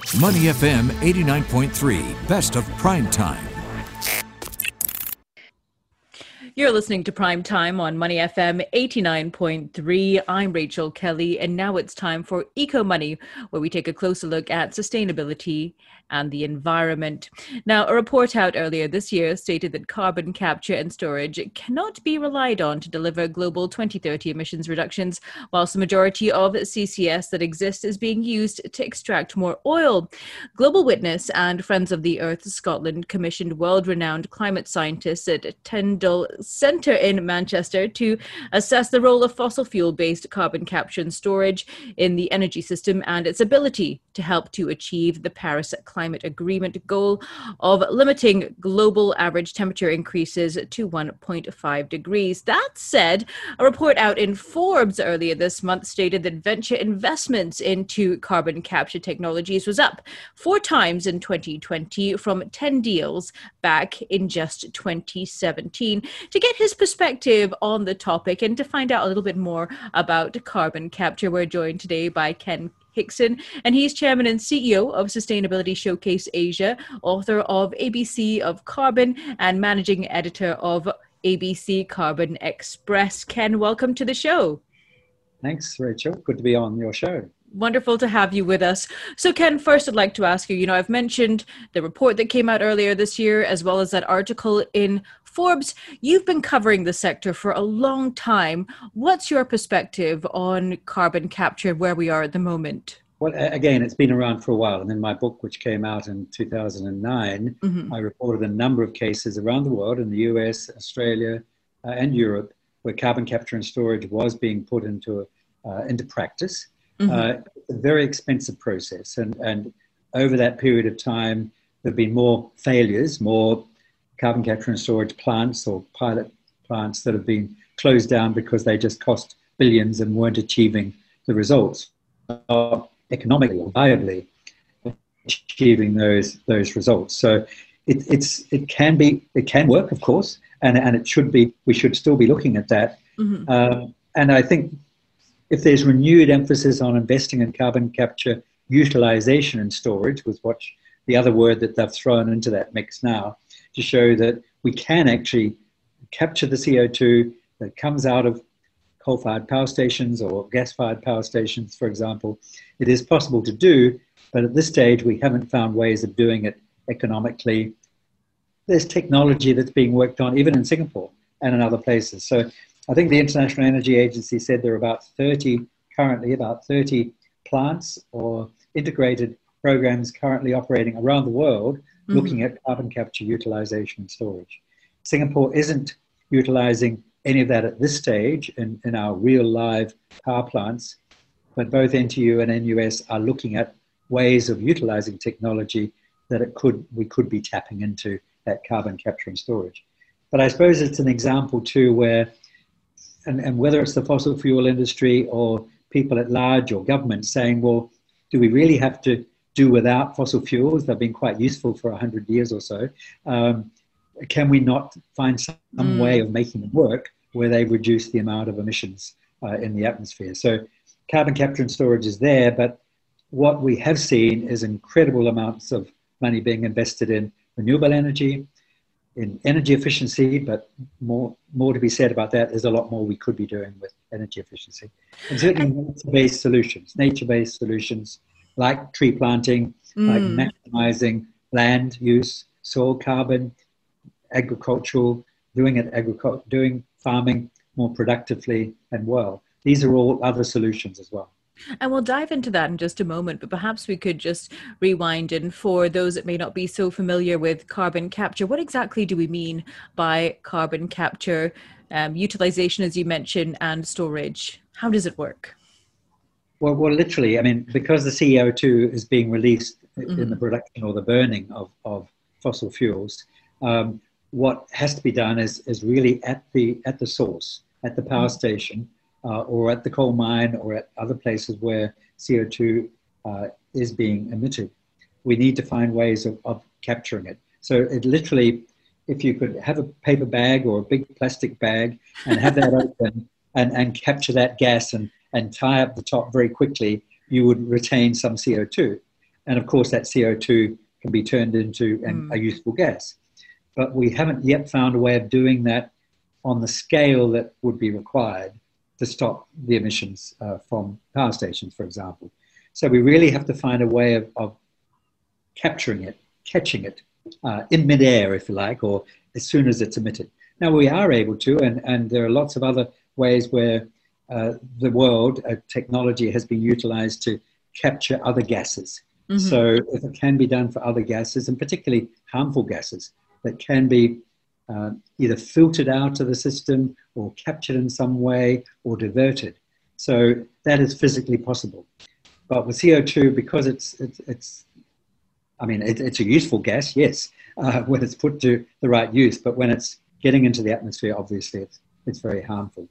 Money FM 89.3, best of prime time. You're listening to Prime Time on Money FM 89.3. I'm Rachel Kelly, and now it's time for Eco Money, where we take a closer look at sustainability and the environment. Now, a report out earlier this year stated that carbon capture and storage cannot be relied on to deliver global 2030 emissions reductions, whilst the majority of CCS that exists is being used to extract more oil. Global Witness and Friends of the Earth Scotland commissioned world-renowned climate scientists at Tyndall Centre in Manchester to assess the role of fossil fuel-based carbon capture and storage in the energy system and its ability to help to achieve the Paris Climate Agreement goal of limiting global average temperature increases to 1.5 degrees. That said, a report out in Forbes earlier this month stated that venture investments into carbon capture technologies was up 4 times in 2020 from 10 deals back in just 2017. To get his perspective on the topic and to find out a little bit more about carbon capture, we're joined today by Ken Hickson, and he's chairman and CEO of Sustainability Showcase Asia, author of ABC of Carbon, and managing editor of ABC Carbon Express. Ken, welcome to the show. Thanks, Rachel. Good to be on your show. Wonderful to have you with us. So Ken, first I'd like to ask you, I've mentioned the report that came out earlier this year, as well as that article in Forbes. You've been covering the sector for a long time. What's your perspective on carbon capture, where we are at the moment? Well, again, it's been around for a while. And in my book, which came out in 2009, I reported a number of cases around the world, in the US, Australia, and Europe, where carbon capture and storage was being put into practice. It's a very expensive process. And over that period of time, there have been more failures, more carbon capture and storage plants or pilot plants that have been closed down because they just cost billions and weren't achieving the results, economically or viably achieving those results. So it can work, of course, and it should be. We should still be looking at that. And I think if there's renewed emphasis on investing in carbon capture, utilization and storage, was what the other word that they've thrown into that mix now, to show that we can actually capture the CO2 that comes out of coal-fired power stations or gas-fired power stations, for example. It is possible to do, but at this stage, we haven't found ways of doing it economically. There's technology that's being worked on, even in Singapore and in other places. So I think the International Energy Agency said there are about 30 plants or integrated programs currently operating around the world looking at carbon capture, utilization and storage. Singapore isn't utilizing any of that at this stage in our real live power plants, but both NTU and NUS are looking at ways of utilizing technology that we could be tapping into that carbon capture and storage. But I suppose it's an example too where, and whether it's the fossil fuel industry or people at large or government saying, well, do we really have to do without fossil fuels? They've been quite useful for 100 years or so. Can we not find some way of making them work where they reduce the amount of emissions in the atmosphere? So carbon capture and storage is there, but what we have seen is incredible amounts of money being invested in renewable energy, in energy efficiency, but more to be said about that. There's a lot more we could be doing with energy efficiency. And certainly nature-based solutions like tree planting, like maximizing land use, soil carbon, agricultural, doing farming more productively and well. These are all other solutions as well. And we'll dive into that in just a moment, but perhaps we could just rewind. And for those that may not be so familiar with carbon capture, what exactly do we mean by carbon capture, utilization, as you mentioned, and storage? How does it work? Well, literally, I mean, because the CO2 is being released in the production or the burning of fossil fuels, what has to be done is really at the source, at the power station, or at the coal mine, or at other places where CO2 is being emitted. We need to find ways of capturing it. So it literally, if you could have a paper bag or a big plastic bag and have that open and capture that gas and tie up the top very quickly, you would retain some CO2. And of course, that CO2 can be turned into a useful gas. But we haven't yet found a way of doing that on the scale that would be required to stop the emissions from power stations, for example. So we really have to find a way of capturing it, catching it in midair, if you like, or as soon as it's emitted. Now, we are able to, and there are lots of other ways where the world, technology has been utilized to capture other gases. Mm-hmm. So if it can be done for other gases, and particularly harmful gases, that can be either filtered out of the system or captured in some way or diverted. So that is physically possible. But with CO2, because it's a useful gas, yes, when it's put to the right use, but when it's getting into the atmosphere, obviously it's very harmful.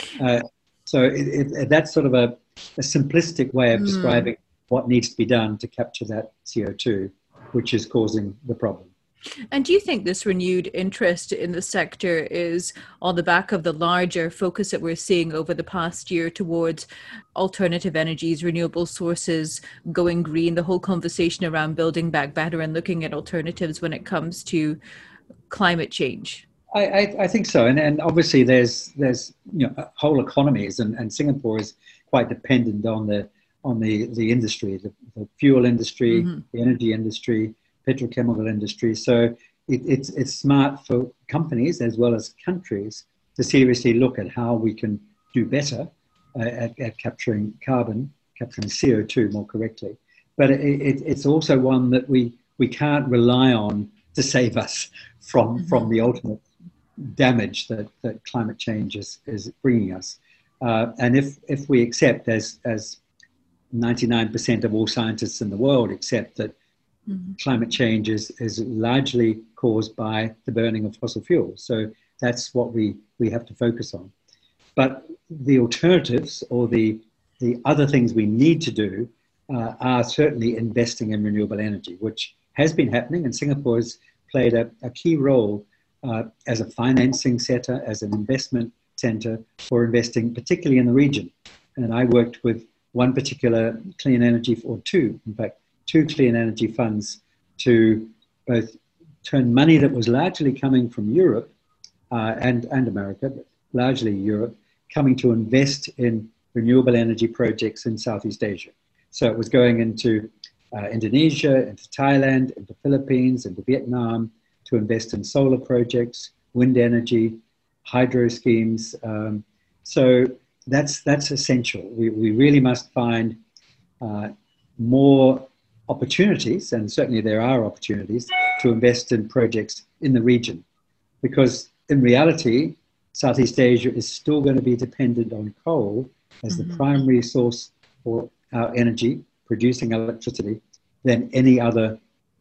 So that's sort of a simplistic way of describing what needs to be done to capture that CO2, which is causing the problem. And do you think this renewed interest in the sector is on the back of the larger focus that we're seeing over the past year towards alternative energies, renewable sources, going green, the whole conversation around building back better and looking at alternatives when it comes to climate change? I think so. And obviously there's whole economies, and Singapore is quite dependent on the industry, the fuel industry, the energy industry, petrochemical industry. So it's smart for companies as well as countries to seriously look at how we can do better at capturing CO2 more correctly. But it's also one that we can't rely on to save us from the ultimate damage that climate change is bringing us. And if we accept, as 99% of all scientists in the world accept, that climate change is largely caused by the burning of fossil fuels. So that's what we have to focus on. But the alternatives, or the other things we need to do, are certainly investing in renewable energy, which has been happening, and Singapore has played a key role as a financing center, as an investment center for investing, particularly in the region. And I worked with one particular clean energy, or two clean energy funds, to both turn money that was largely coming from Europe and America, but largely Europe, coming to invest in renewable energy projects in Southeast Asia. So it was going into Indonesia, into Thailand, into Philippines, into Vietnam, to invest in solar projects, wind energy, hydro schemes. So that's essential. We really must find more opportunities, and certainly there are opportunities, to invest in projects in the region. Because in reality, Southeast Asia is still going to be dependent on coal as the primary source for our energy, producing electricity, than any other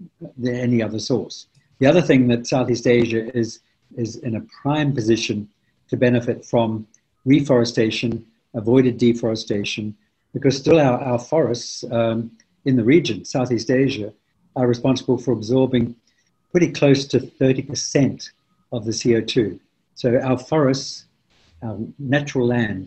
source. The other thing that Southeast Asia is in a prime position to benefit from reforestation, avoided deforestation, because still our forests in the region, Southeast Asia, are responsible for absorbing pretty close to 30% of the CO2. So our forests, our natural land,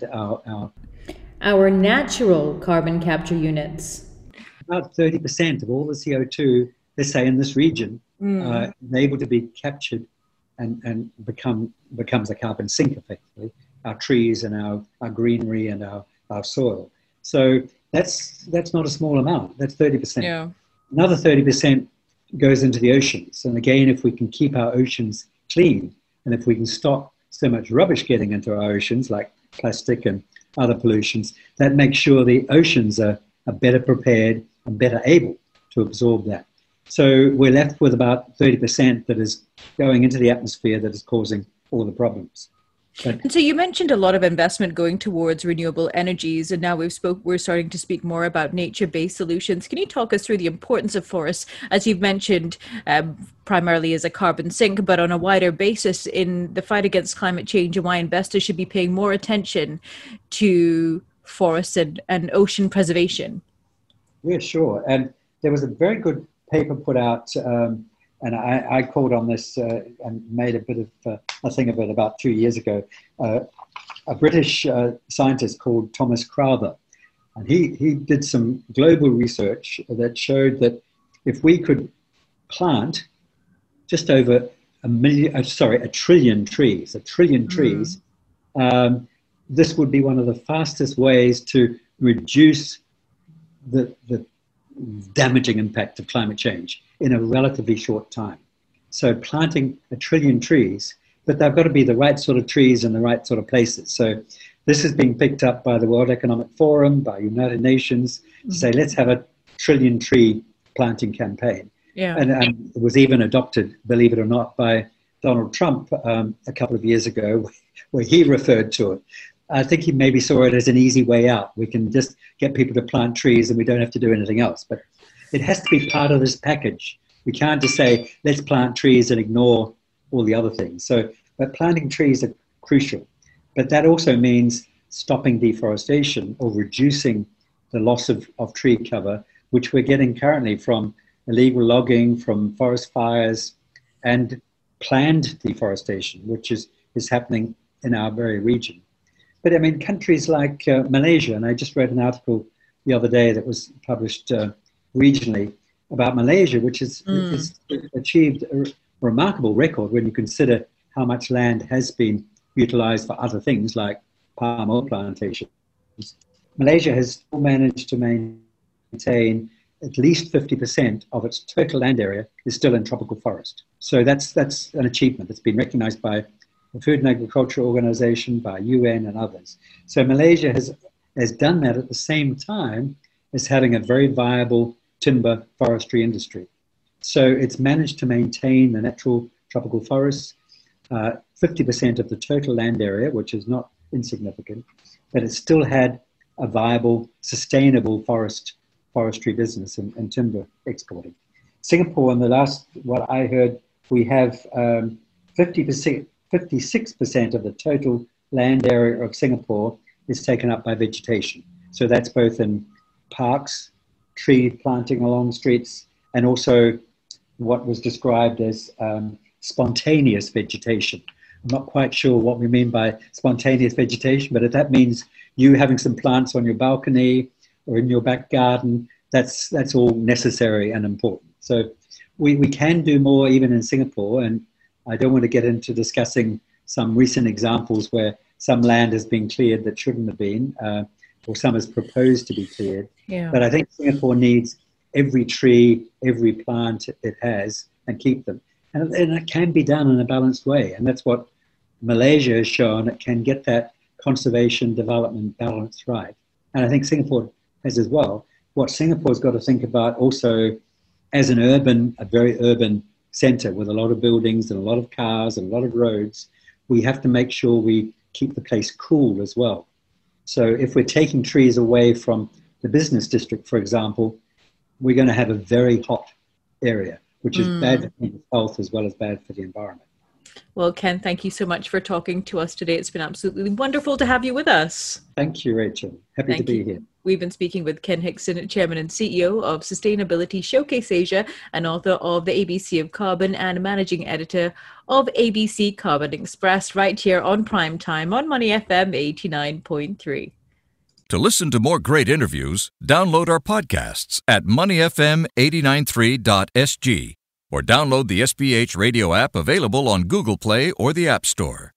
our natural carbon capture units, about 30% of all the CO2, let's say in this region, is able to be captured and becomes a carbon sink, effectively, our trees and our greenery and our soil. So that's not a small amount. That's 30%. Yeah. Another 30% goes into the oceans. And again, if we can keep our oceans clean, and if we can stop so much rubbish getting into our oceans, like plastic and other pollutions, that makes sure the oceans are better prepared and better able to absorb that. So we're left with about 30% that is going into the atmosphere that is causing all the problems. And so you mentioned a lot of investment going towards renewable energies, and now we're starting to speak more about nature-based solutions. Can you talk us through the importance of forests, as you've mentioned, primarily as a carbon sink, but on a wider basis in the fight against climate change, and why investors should be paying more attention to forests and ocean preservation? Yeah, sure. And there was a very good paper put out, and I called on this and made a bit of a thing of it about 2 years ago. A British scientist called Thomas Crowther, and he did some global research that showed that if we could plant just over a trillion trees, this would be one of the fastest ways to reduce the damaging impact of climate change in a relatively short time. So planting a trillion trees, but they've got to be the right sort of trees in the right sort of places. So this is being picked up by the World Economic Forum, by United Nations, to say, let's have a trillion tree planting campaign. Yeah. And it was even adopted, believe it or not, by Donald Trump a couple of years ago, where he referred to it. I think he maybe saw it as an easy way out. We can just get people to plant trees and we don't have to do anything else. But it has to be part of this package. We can't just say, let's plant trees and ignore all the other things. So, but planting trees are crucial. But that also means stopping deforestation or reducing the loss of tree cover, which we're getting currently from illegal logging, from forest fires, and planned deforestation, which is happening in our very region. But I mean, countries like Malaysia, and I just read an article the other day that was published regionally about Malaysia, which has achieved a remarkable record when you consider how much land has been utilized for other things like palm oil plantations. Malaysia has managed to maintain at least 50% of its total land area is still in tropical forest. So that's an achievement that's been recognized by the Food and Agriculture Organization, by UN and others. So Malaysia has done that at the same time as having a very viable timber forestry industry. So it's managed to maintain the natural tropical forests, 50% of the total land area, which is not insignificant, but it still had a viable, sustainable forestry business and timber exporting. Singapore, in the last, what I heard, we have 56% of the total land area of Singapore is taken up by vegetation. So that's both in parks, tree planting along streets, and also what was described as spontaneous vegetation. I'm not quite sure what we mean by spontaneous vegetation, but if that means you having some plants on your balcony or in your back garden, that's all necessary and important. So we can do more even in Singapore, and I don't want to get into discussing some recent examples where some land has been cleared that shouldn't have been, or some is proposed to be cleared. Yeah. But I think Singapore needs every tree, every plant it has, and keep them. And it can be done in a balanced way. And that's what Malaysia has shown. It can get that conservation development balance right. And I think Singapore has as well. What Singapore's got to think about also as a very urban center with a lot of buildings and a lot of cars and a lot of roads, we have to make sure we keep the place cool as well. So if we're taking trees away from the business district, for example, we're going to have a very hot area, which is bad for people's health as well as bad for the environment. Well, Ken, thank you so much for talking to us today. It's been absolutely wonderful to have you with us. Thank you, Rachel. Happy to be here. We've been speaking with Ken Hickson, Chairman and CEO of Sustainability Showcase Asia and author of The ABC of Carbon and Managing Editor of ABC Carbon Express, right here on Prime Time on Money FM 89.3. To listen to more great interviews, download our podcasts at moneyfm893.sg or download the SBH radio app available on Google Play or the App Store.